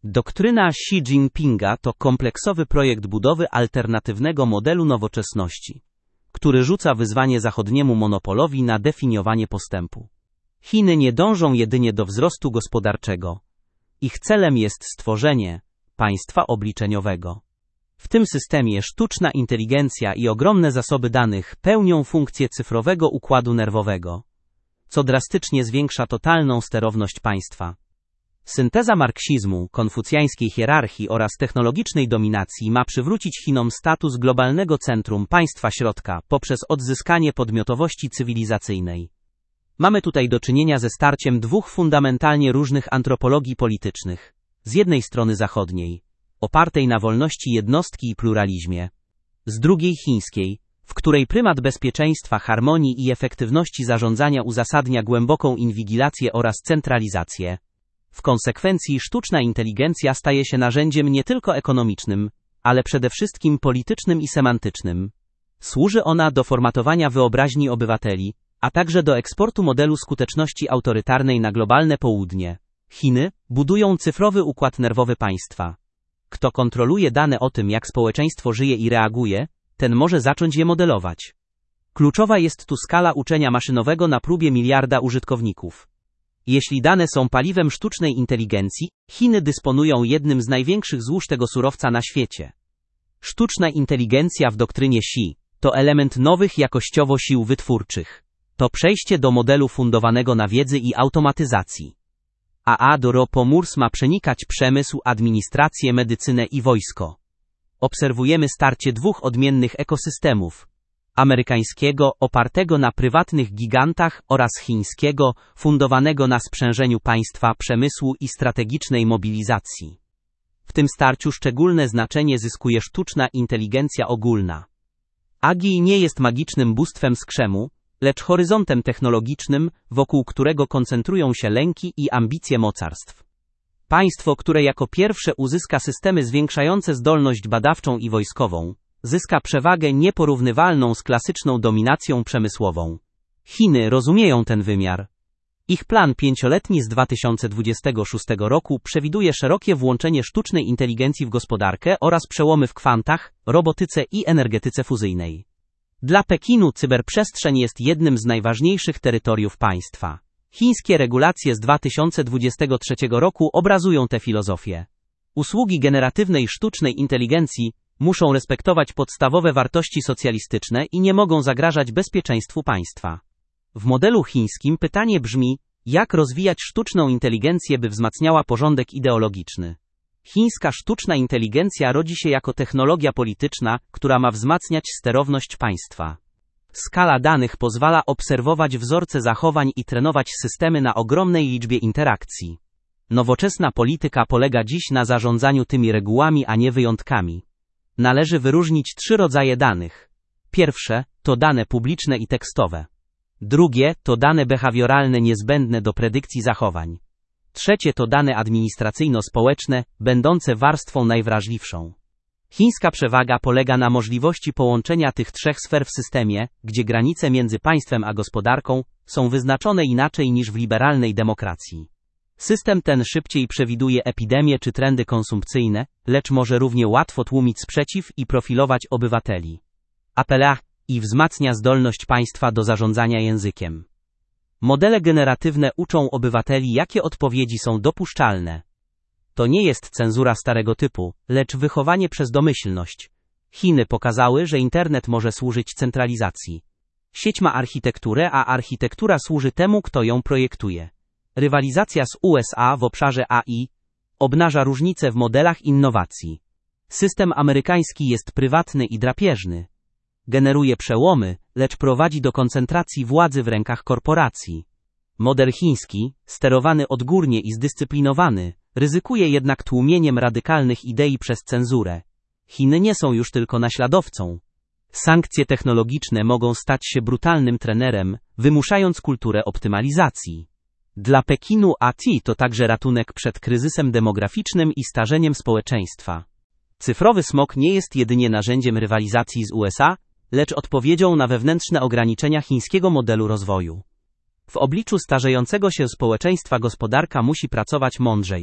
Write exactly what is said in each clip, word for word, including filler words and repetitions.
Doktryna Xi Jinpinga to kompleksowy projekt budowy alternatywnego modelu nowoczesności, który rzuca wyzwanie zachodniemu monopolowi na definiowanie postępu. Chiny nie dążą jedynie do wzrostu gospodarczego. Ich celem jest stworzenie państwa obliczeniowego. W tym systemie sztuczna inteligencja i ogromne zasoby danych pełnią funkcję cyfrowego układu nerwowego, co drastycznie zwiększa totalną sterowność państwa. Synteza marksizmu, konfucjańskiej hierarchii oraz technologicznej dominacji ma przywrócić Chinom status globalnego centrum państwa środka poprzez odzyskanie podmiotowości cywilizacyjnej. Mamy tutaj do czynienia ze starciem dwóch fundamentalnie różnych antropologii politycznych. Z jednej strony zachodniej, opartej na wolności jednostki i pluralizmie, z drugiej chińskiej, w której prymat bezpieczeństwa, harmonii i efektywności zarządzania uzasadnia głęboką inwigilację oraz centralizację. W konsekwencji sztuczna inteligencja staje się narzędziem nie tylko ekonomicznym, ale przede wszystkim politycznym i semantycznym. Służy ona do formatowania wyobraźni obywateli, a także do eksportu modelu skuteczności autorytarnej na globalne południe. Chiny budują cyfrowy układ nerwowy państwa. Kto kontroluje dane o tym, jak społeczeństwo żyje i reaguje, ten może zacząć je modelować. Kluczowa jest tu skala uczenia maszynowego na próbie miliarda użytkowników. Jeśli dane są paliwem sztucznej inteligencji, Chiny dysponują jednym z największych złóż tego surowca na świecie. Sztuczna inteligencja w doktrynie Xi to element nowych jakościowo sił wytwórczych. To przejście do modelu fundowanego na wiedzy i automatyzacji. A A do R O Pomórs ma przenikać przemysł, administrację, medycynę i wojsko. Obserwujemy starcie dwóch odmiennych ekosystemów. Amerykańskiego, opartego na prywatnych gigantach, oraz chińskiego, fundowanego na sprzężeniu państwa, przemysłu i strategicznej mobilizacji. W tym starciu szczególne znaczenie zyskuje sztuczna inteligencja ogólna. A G I nie jest magicznym bóstwem z krzemu, lecz horyzontem technologicznym, wokół którego koncentrują się lęki i ambicje mocarstw. Państwo, które jako pierwsze uzyska systemy zwiększające zdolność badawczą i wojskową, zyska przewagę nieporównywalną z klasyczną dominacją przemysłową. Chiny rozumieją ten wymiar. Ich plan pięcioletni z dwa tysiące dwudziestego szóstego roku przewiduje szerokie włączenie sztucznej inteligencji w gospodarkę oraz przełomy w kwantach, robotyce i energetyce fuzyjnej. Dla Pekinu cyberprzestrzeń jest jednym z najważniejszych terytoriów państwa. Chińskie regulacje z dwa tysiące dwudziestego trzeciego roku obrazują tę filozofię. Usługi generatywnej sztucznej inteligencji muszą respektować podstawowe wartości socjalistyczne i nie mogą zagrażać bezpieczeństwu państwa. W modelu chińskim pytanie brzmi, jak rozwijać sztuczną inteligencję, by wzmacniała porządek ideologiczny. Chińska sztuczna inteligencja rodzi się jako technologia polityczna, która ma wzmacniać sterowność państwa. Skala danych pozwala obserwować wzorce zachowań i trenować systemy na ogromnej liczbie interakcji. Nowoczesna polityka polega dziś na zarządzaniu tymi regułami, a nie wyjątkami. Należy wyróżnić trzy rodzaje danych. Pierwsze to dane publiczne i tekstowe. Drugie to dane behawioralne niezbędne do predykcji zachowań. Trzecie to dane administracyjno-społeczne, będące warstwą najwrażliwszą. Chińska przewaga polega na możliwości połączenia tych trzech sfer w systemie, gdzie granice między państwem a gospodarką są wyznaczone inaczej niż w liberalnej demokracji. System ten szybciej przewiduje epidemie czy trendy konsumpcyjne, lecz może równie łatwo tłumić sprzeciw i profilować obywateli. Apela i wzmacnia zdolność państwa do zarządzania językiem. Modele generatywne uczą obywateli, jakie odpowiedzi są dopuszczalne. To nie jest cenzura starego typu, lecz wychowanie przez domyślność. Chiny pokazały, że internet może służyć centralizacji. Sieć ma architekturę, a architektura służy temu, kto ją projektuje. Rywalizacja z U S A w obszarze A I obnaża różnice w modelach innowacji. System amerykański jest prywatny i drapieżny. Generuje przełomy, lecz prowadzi do koncentracji władzy w rękach korporacji. Model chiński, sterowany odgórnie i zdyscyplinowany, ryzykuje jednak tłumieniem radykalnych idei przez cenzurę. Chiny nie są już tylko naśladowcą. Sankcje technologiczne mogą stać się brutalnym trenerem, wymuszając kulturę optymalizacji. Dla Pekinu A T to także ratunek przed kryzysem demograficznym i starzeniem społeczeństwa. Cyfrowy smog nie jest jedynie narzędziem rywalizacji z U S A, lecz odpowiedzią na wewnętrzne ograniczenia chińskiego modelu rozwoju. W obliczu starzejącego się społeczeństwa gospodarka musi pracować mądrzej.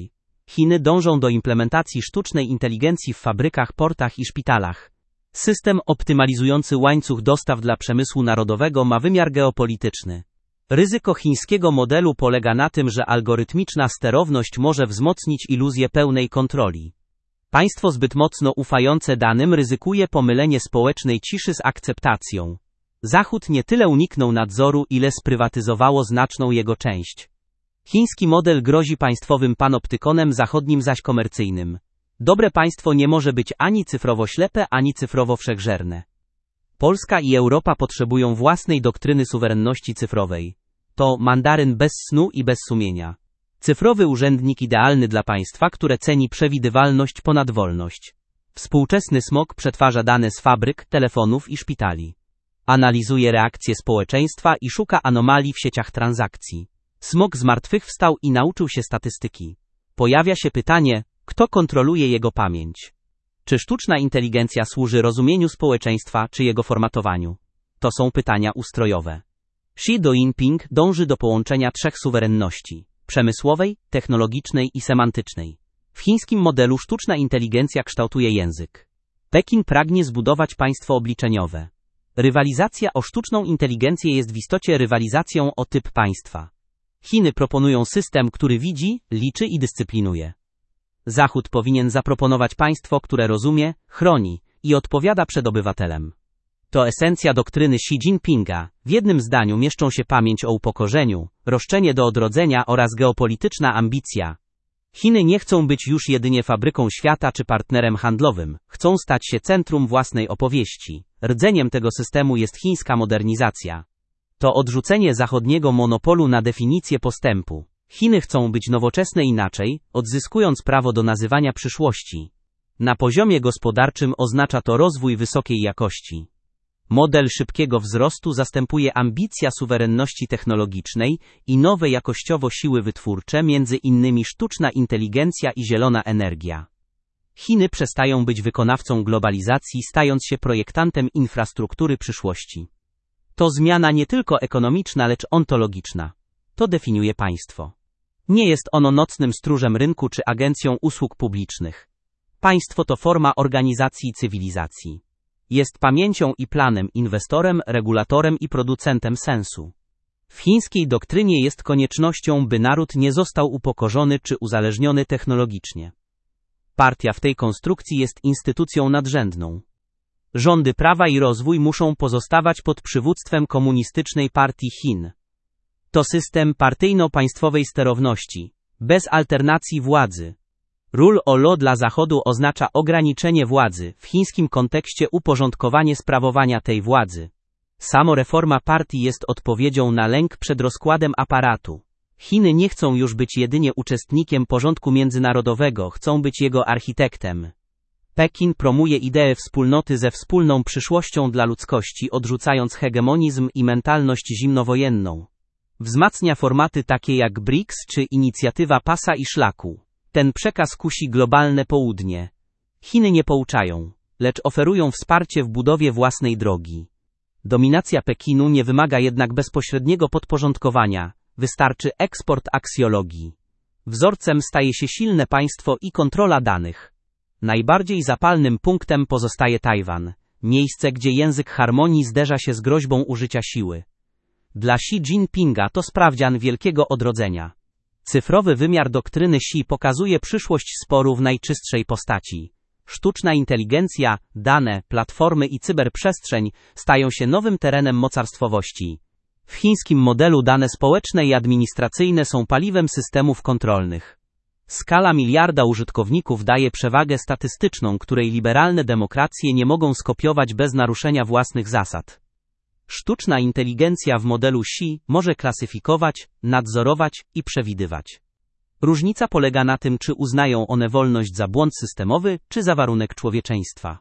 Chiny dążą do implementacji sztucznej inteligencji w fabrykach, portach i szpitalach. System optymalizujący łańcuch dostaw dla przemysłu narodowego ma wymiar geopolityczny. Ryzyko chińskiego modelu polega na tym, że algorytmiczna sterowność może wzmocnić iluzję pełnej kontroli. Państwo zbyt mocno ufające danym ryzykuje pomylenie społecznej ciszy z akceptacją. Zachód nie tyle uniknął nadzoru, ile sprywatyzowało znaczną jego część. Chiński model grozi państwowym panoptykonem, zachodnim zaś komercyjnym. Dobre państwo nie może być ani cyfrowo ślepe, ani cyfrowo wszechżerne. Polska i Europa potrzebują własnej doktryny suwerenności cyfrowej. To mandaryn bez snu i bez sumienia. Cyfrowy urzędnik idealny dla państwa, które ceni przewidywalność ponad wolność. Współczesny smog przetwarza dane z fabryk, telefonów i szpitali. Analizuje reakcje społeczeństwa i szuka anomalii w sieciach transakcji. Smog zmartwychwstał i nauczył się statystyki. Pojawia się pytanie, kto kontroluje jego pamięć? Czy sztuczna inteligencja służy rozumieniu społeczeństwa, czy jego formatowaniu? To są pytania ustrojowe. Xi Jinping dąży do połączenia trzech suwerenności: przemysłowej, technologicznej i semantycznej. W chińskim modelu sztuczna inteligencja kształtuje język. Pekin pragnie zbudować państwo obliczeniowe. Rywalizacja o sztuczną inteligencję jest w istocie rywalizacją o typ państwa. Chiny proponują system, który widzi, liczy i dyscyplinuje. Zachód powinien zaproponować państwo, które rozumie, chroni i odpowiada przed obywatelem. To esencja doktryny Xi Jinpinga. W jednym zdaniu mieszczą się pamięć o upokorzeniu, roszczenie do odrodzenia oraz geopolityczna ambicja. Chiny nie chcą być już jedynie fabryką świata czy partnerem handlowym, chcą stać się centrum własnej opowieści. Rdzeniem tego systemu jest chińska modernizacja. To odrzucenie zachodniego monopolu na definicję postępu. Chiny chcą być nowoczesne inaczej, odzyskując prawo do nazywania przyszłości. Na poziomie gospodarczym oznacza to rozwój wysokiej jakości. Model szybkiego wzrostu zastępuje ambicja suwerenności technologicznej i nowe jakościowo siły wytwórcze, między innymi sztuczna inteligencja i zielona energia. Chiny przestają być wykonawcą globalizacji, stając się projektantem infrastruktury przyszłości. To zmiana nie tylko ekonomiczna, lecz ontologiczna. To definiuje państwo. Nie jest ono nocnym stróżem rynku czy agencją usług publicznych. Państwo to forma organizacji i cywilizacji. Jest pamięcią i planem, inwestorem, regulatorem i producentem sensu. W chińskiej doktrynie jest koniecznością, by naród nie został upokorzony czy uzależniony technologicznie. Partia w tej konstrukcji jest instytucją nadrzędną. Rządy prawa i rozwój muszą pozostawać pod przywództwem Komunistycznej Partii Chin. To system partyjno-państwowej sterowności, bez alternacji władzy. Rule of law dla Zachodu oznacza ograniczenie władzy, w chińskim kontekście uporządkowanie sprawowania tej władzy. Samoreforma partii jest odpowiedzią na lęk przed rozkładem aparatu. Chiny nie chcą już być jedynie uczestnikiem porządku międzynarodowego, chcą być jego architektem. Pekin promuje ideę wspólnoty ze wspólną przyszłością dla ludzkości, odrzucając hegemonizm i mentalność zimnowojenną. Wzmacnia formaty takie jak B R I C S czy inicjatywa pasa i szlaku. Ten przekaz kusi globalne południe. Chiny nie pouczają, lecz oferują wsparcie w budowie własnej drogi. Dominacja Pekinu nie wymaga jednak bezpośredniego podporządkowania, wystarczy eksport aksjologii. Wzorcem staje się silne państwo i kontrola danych. Najbardziej zapalnym punktem pozostaje Tajwan, miejsce, gdzie język harmonii zderza się z groźbą użycia siły. Dla Xi Jinpinga to sprawdzian wielkiego odrodzenia. Cyfrowy wymiar doktryny Xi pokazuje przyszłość sporu w najczystszej postaci. Sztuczna inteligencja, dane, platformy i cyberprzestrzeń stają się nowym terenem mocarstwowości. W chińskim modelu dane społeczne i administracyjne są paliwem systemów kontrolnych. Skala miliarda użytkowników daje przewagę statystyczną, której liberalne demokracje nie mogą skopiować bez naruszenia własnych zasad. Sztuczna inteligencja w modelu Xi może klasyfikować, nadzorować i przewidywać. Różnica polega na tym, czy uznają one wolność za błąd systemowy, czy za warunek człowieczeństwa.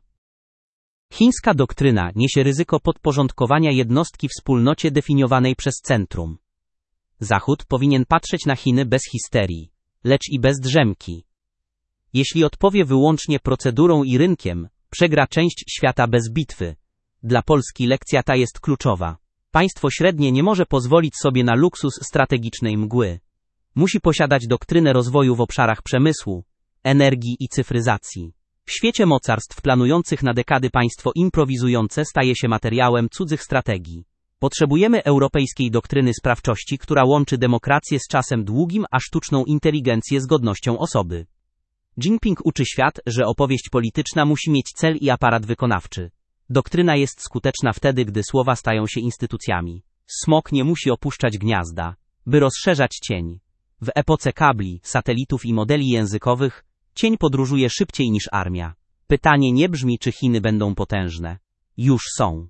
Chińska doktryna niesie ryzyko podporządkowania jednostki wspólnocie definiowanej przez centrum. Zachód powinien patrzeć na Chiny bez histerii, lecz i bez drzemki. Jeśli odpowie wyłącznie procedurą i rynkiem, przegra część świata bez bitwy. Dla Polski lekcja ta jest kluczowa. Państwo średnie nie może pozwolić sobie na luksus strategicznej mgły. Musi posiadać doktrynę rozwoju w obszarach przemysłu, energii i cyfryzacji. W świecie mocarstw planujących na dekady państwo improwizujące staje się materiałem cudzych strategii. Potrzebujemy europejskiej doktryny sprawczości, która łączy demokrację z czasem długim, a sztuczną inteligencję z godnością osoby. Jinping uczy świat, że opowieść polityczna musi mieć cel i aparat wykonawczy. Doktryna jest skuteczna wtedy, gdy słowa stają się instytucjami. Smok nie musi opuszczać gniazda, by rozszerzać cień. W epoce kabli, satelitów i modeli językowych, cień podróżuje szybciej niż armia. Pytanie nie brzmi, czy Chiny będą potężne. Już są.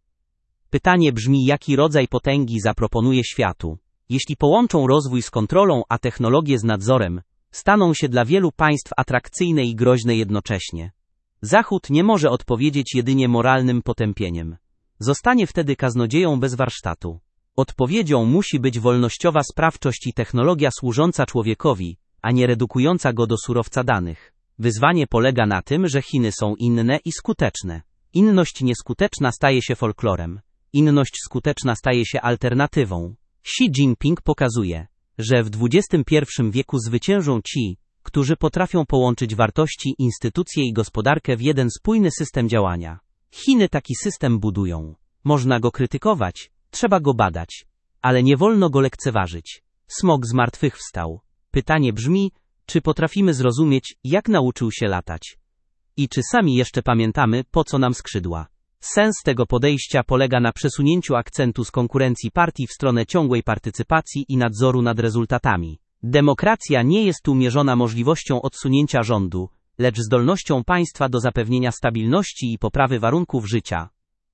Pytanie brzmi, jaki rodzaj potęgi zaproponuje światu. Jeśli połączą rozwój z kontrolą, a technologię z nadzorem, staną się dla wielu państw atrakcyjne i groźne jednocześnie. Zachód nie może odpowiedzieć jedynie moralnym potępieniem. Zostanie wtedy kaznodzieją bez warsztatu. Odpowiedzią musi być wolnościowa sprawczość i technologia służąca człowiekowi, a nie redukująca go do surowca danych. Wyzwanie polega na tym, że Chiny są inne i skuteczne. Inność nieskuteczna staje się folklorem. Inność skuteczna staje się alternatywą. Xi Jinping pokazuje, że w dwudziestym pierwszym wieku zwyciężą ci, którzy potrafią połączyć wartości, instytucje i gospodarkę w jeden spójny system działania. Chiny taki system budują. Można go krytykować, trzeba go badać, ale nie wolno go lekceważyć. Smok zmartwychwstał. Pytanie brzmi, czy potrafimy zrozumieć, jak nauczył się latać? I czy sami jeszcze pamiętamy, po co nam skrzydła? Sens tego podejścia polega na przesunięciu akcentu z konkurencji partii w stronę ciągłej partycypacji i nadzoru nad rezultatami. Demokracja nie jest tu mierzona możliwością odsunięcia rządu, lecz zdolnością państwa do zapewnienia stabilności i poprawy warunków życia.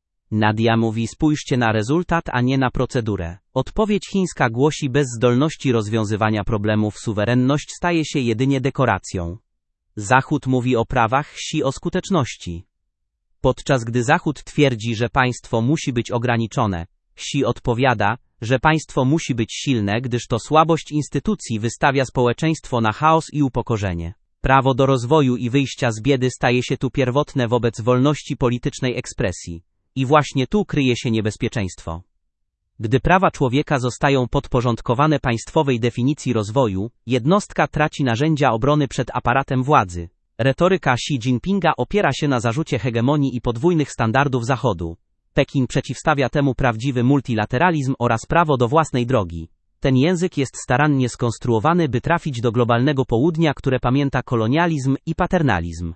Nadia mówi: spójrzcie na rezultat, a nie na procedurę. Odpowiedź chińska głosi: bez zdolności rozwiązywania problemów suwerenność staje się jedynie dekoracją. Zachód mówi o prawach, Xi o skuteczności. Podczas gdy Zachód twierdzi, że państwo musi być ograniczone, Xi odpowiada, że państwo musi być silne, gdyż to słabość instytucji wystawia społeczeństwo na chaos i upokorzenie. Prawo do rozwoju i wyjścia z biedy staje się tu pierwotne wobec wolności politycznej ekspresji. I właśnie tu kryje się niebezpieczeństwo. Gdy prawa człowieka zostają podporządkowane państwowej definicji rozwoju, jednostka traci narzędzia obrony przed aparatem władzy. Retoryka Xi Jinpinga opiera się na zarzucie hegemonii i podwójnych standardów Zachodu. Pekin przeciwstawia temu prawdziwy multilateralizm oraz prawo do własnej drogi. Ten język jest starannie skonstruowany, by trafić do globalnego południa, które pamięta kolonializm i paternalizm.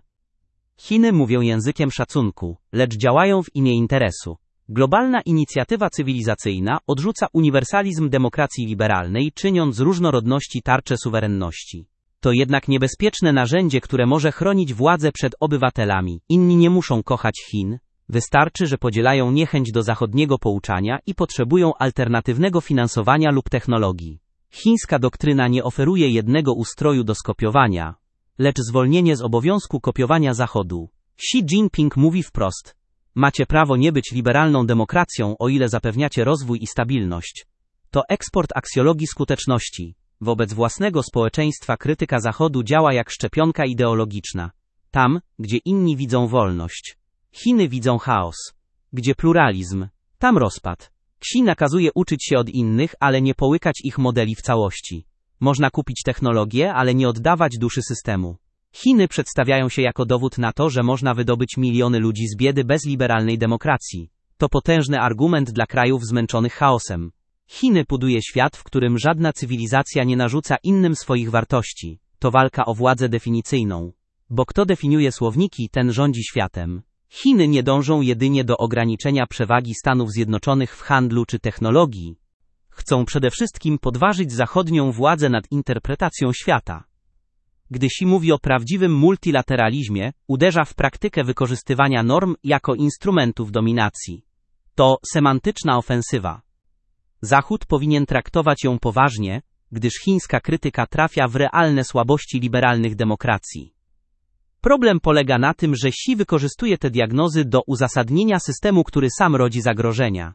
Chiny mówią językiem szacunku, lecz działają w imię interesu. Globalna inicjatywa cywilizacyjna odrzuca uniwersalizm demokracji liberalnej, czyniąc z różnorodności tarczę suwerenności. To jednak niebezpieczne narzędzie, które może chronić władzę przed obywatelami. Inni nie muszą kochać Chin. Wystarczy, że podzielają niechęć do zachodniego pouczania i potrzebują alternatywnego finansowania lub technologii. Chińska doktryna nie oferuje jednego ustroju do skopiowania, lecz zwolnienie z obowiązku kopiowania Zachodu. Xi Jinping mówi wprost: macie prawo nie być liberalną demokracją, o ile zapewniacie rozwój i stabilność. To eksport aksjologii skuteczności. Wobec własnego społeczeństwa krytyka Zachodu działa jak szczepionka ideologiczna. Tam, gdzie inni widzą wolność, Chiny widzą chaos. Gdzie pluralizm, tam rozpad. Xi nakazuje uczyć się od innych, ale nie połykać ich modeli w całości. Można kupić technologię, ale nie oddawać duszy systemu. Chiny przedstawiają się jako dowód na to, że można wydobyć miliony ludzi z biedy bez liberalnej demokracji. To potężny argument dla krajów zmęczonych chaosem. Chiny buduje świat, w którym żadna cywilizacja nie narzuca innym swoich wartości. To walka o władzę definicyjną. Bo kto definiuje słowniki, ten rządzi światem. Chiny nie dążą jedynie do ograniczenia przewagi Stanów Zjednoczonych w handlu czy technologii. Chcą przede wszystkim podważyć zachodnią władzę nad interpretacją świata. Gdy Xi mówi o prawdziwym multilateralizmie, uderza w praktykę wykorzystywania norm jako instrumentów dominacji. To semantyczna ofensywa. Zachód powinien traktować ją poważnie, gdyż chińska krytyka trafia w realne słabości liberalnych demokracji. Problem polega na tym, że Xi wykorzystuje te diagnozy do uzasadnienia systemu, który sam rodzi zagrożenia.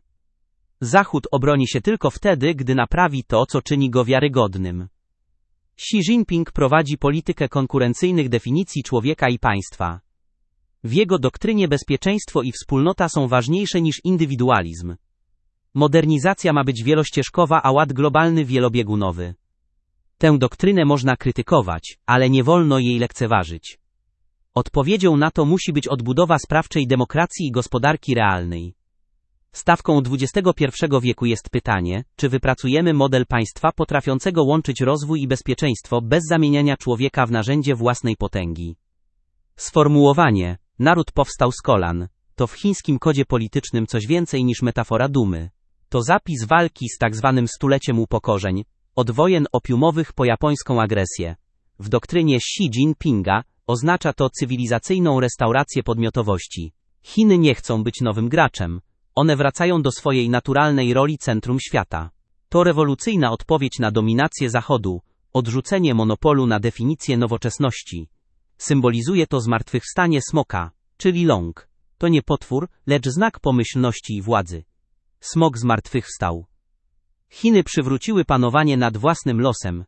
Zachód obroni się tylko wtedy, gdy naprawi to, co czyni go wiarygodnym. Xi Jinping prowadzi politykę konkurencyjnych definicji człowieka i państwa. W jego doktrynie bezpieczeństwo i wspólnota są ważniejsze niż indywidualizm. Modernizacja ma być wielościeżkowa, a ład globalny wielobiegunowy. Tę doktrynę można krytykować, ale nie wolno jej lekceważyć. Odpowiedzią na to musi być odbudowa sprawczej demokracji i gospodarki realnej. Stawką dwudziestego pierwszego wieku jest pytanie, czy wypracujemy model państwa potrafiącego łączyć rozwój i bezpieczeństwo bez zamieniania człowieka w narzędzie własnej potęgi. Sformułowanie naród powstał z kolan to w chińskim kodzie politycznym coś więcej niż metafora dumy. To zapis walki z tak zwanym stuleciem upokorzeń, od wojen opiumowych po japońską agresję. W doktrynie Xi Jinpinga oznacza to cywilizacyjną restaurację podmiotowości. Chiny nie chcą być nowym graczem. One wracają do swojej naturalnej roli centrum świata. To rewolucyjna odpowiedź na dominację Zachodu, odrzucenie monopolu na definicję nowoczesności. Symbolizuje to zmartwychwstanie smoka, czyli Long. To nie potwór, lecz znak pomyślności i władzy. Smok zmartwychwstał. Chiny przywróciły panowanie nad własnym losem.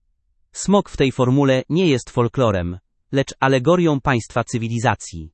Smok w tej formule nie jest folklorem, lecz alegorią państwa cywilizacji.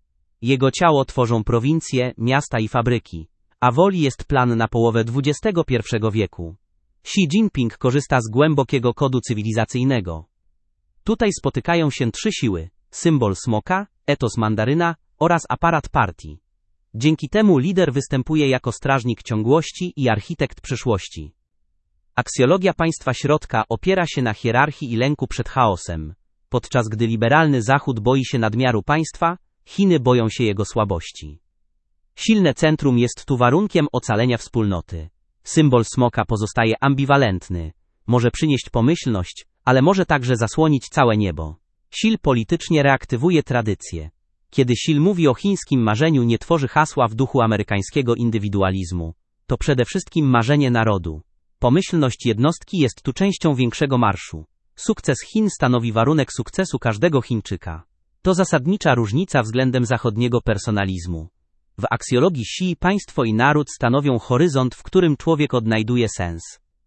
Jego ciało tworzą prowincje, miasta i fabryki, a woli jest plan na połowę dwudziestego pierwszego wieku. Xi Jinping korzysta z głębokiego kodu cywilizacyjnego. Tutaj spotykają się trzy siły: symbol smoka, etos mandaryna oraz aparat partii. Dzięki temu lider występuje jako strażnik ciągłości i architekt przyszłości. Aksjologia państwa środka opiera się na hierarchii i lęku przed chaosem. Podczas gdy liberalny Zachód boi się nadmiaru państwa, Chiny boją się jego słabości. Silne centrum jest tu warunkiem ocalenia wspólnoty. Symbol smoka pozostaje ambiwalentny. Może przynieść pomyślność, ale może także zasłonić całe niebo. Xi politycznie reaktywuje tradycję. Kiedy Xi mówi o chińskim marzeniu, nie tworzy hasła w duchu amerykańskiego indywidualizmu. To przede wszystkim marzenie narodu. Pomyślność jednostki jest tu częścią większego marszu. Sukces Chin stanowi warunek sukcesu każdego Chińczyka. To zasadnicza różnica względem zachodniego personalizmu. W aksjologii Xi państwo i naród stanowią horyzont, w którym człowiek odnajduje sens.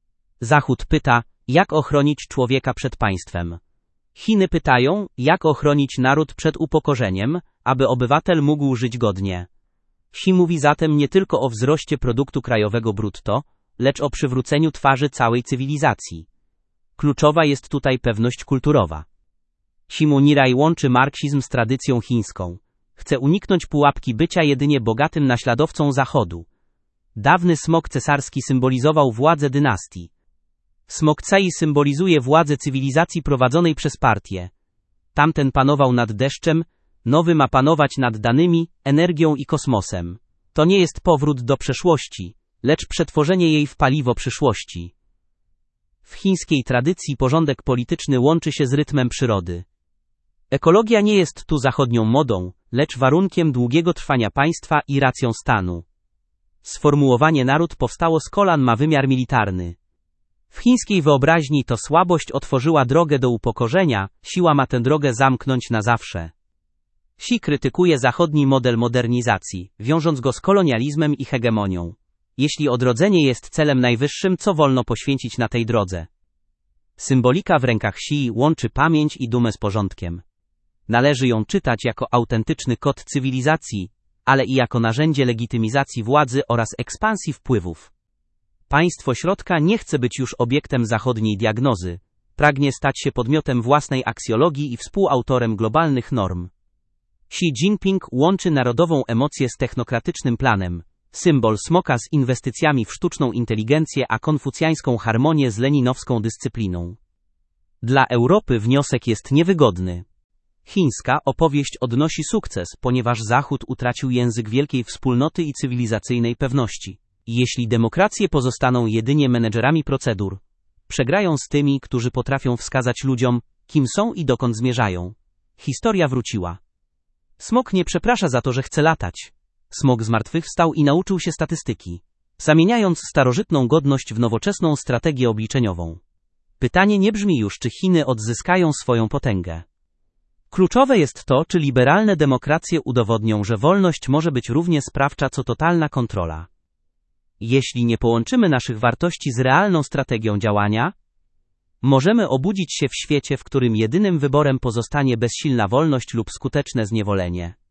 Zachód pyta, jak ochronić człowieka przed państwem. Chiny pytają, jak ochronić naród przed upokorzeniem, aby obywatel mógł żyć godnie. Xi mówi zatem nie tylko o wzroście produktu krajowego brutto, lecz o przywróceniu twarzy całej cywilizacji. Kluczowa jest tutaj pewność kulturowa. Simu Niraj łączy marksizm z tradycją chińską. Chce uniknąć pułapki bycia jedynie bogatym naśladowcą Zachodu. Dawny smok cesarski symbolizował władzę dynastii. Smok Cai symbolizuje władzę cywilizacji prowadzonej przez partię. Tamten panował nad deszczem, nowy ma panować nad danymi, energią i kosmosem. To nie jest powrót do przeszłości, lecz przetworzenie jej w paliwo przyszłości. W chińskiej tradycji porządek polityczny łączy się z rytmem przyrody. Ekologia nie jest tu zachodnią modą, lecz warunkiem długiego trwania państwa i racją stanu. Sformułowanie naród powstało z kolan ma wymiar militarny. W chińskiej wyobraźni to słabość otworzyła drogę do upokorzenia, siła ma tę drogę zamknąć na zawsze. Xi krytykuje zachodni model modernizacji, wiążąc go z kolonializmem i hegemonią. Jeśli odrodzenie jest celem najwyższym, co wolno poświęcić na tej drodze? Symbolika w rękach Xi łączy pamięć i dumę z porządkiem. Należy ją czytać jako autentyczny kod cywilizacji, ale i jako narzędzie legitymizacji władzy oraz ekspansji wpływów. Państwo środka nie chce być już obiektem zachodniej diagnozy, pragnie stać się podmiotem własnej aksjologii i współautorem globalnych norm. Xi Jinping łączy narodową emocję z technokratycznym planem, symbol smoka z inwestycjami w sztuczną inteligencję, a konfucjańską harmonię z leninowską dyscypliną. Dla Europy wniosek jest niewygodny. Chińska opowieść odnosi sukces, ponieważ Zachód utracił język wielkiej wspólnoty i cywilizacyjnej pewności. Jeśli demokracje pozostaną jedynie menedżerami procedur, przegrają z tymi, którzy potrafią wskazać ludziom, kim są i dokąd zmierzają. Historia wróciła. Smok nie przeprasza za to, że chce latać. Smok zmartwychwstał i nauczył się statystyki, zamieniając starożytną godność w nowoczesną strategię obliczeniową. Pytanie nie brzmi już, czy Chiny odzyskają swoją potęgę. Kluczowe jest to, czy liberalne demokracje udowodnią, że wolność może być równie sprawcza co totalna kontrola. Jeśli nie połączymy naszych wartości z realną strategią działania, możemy obudzić się w świecie, w którym jedynym wyborem pozostanie bezsilna wolność lub skuteczne zniewolenie.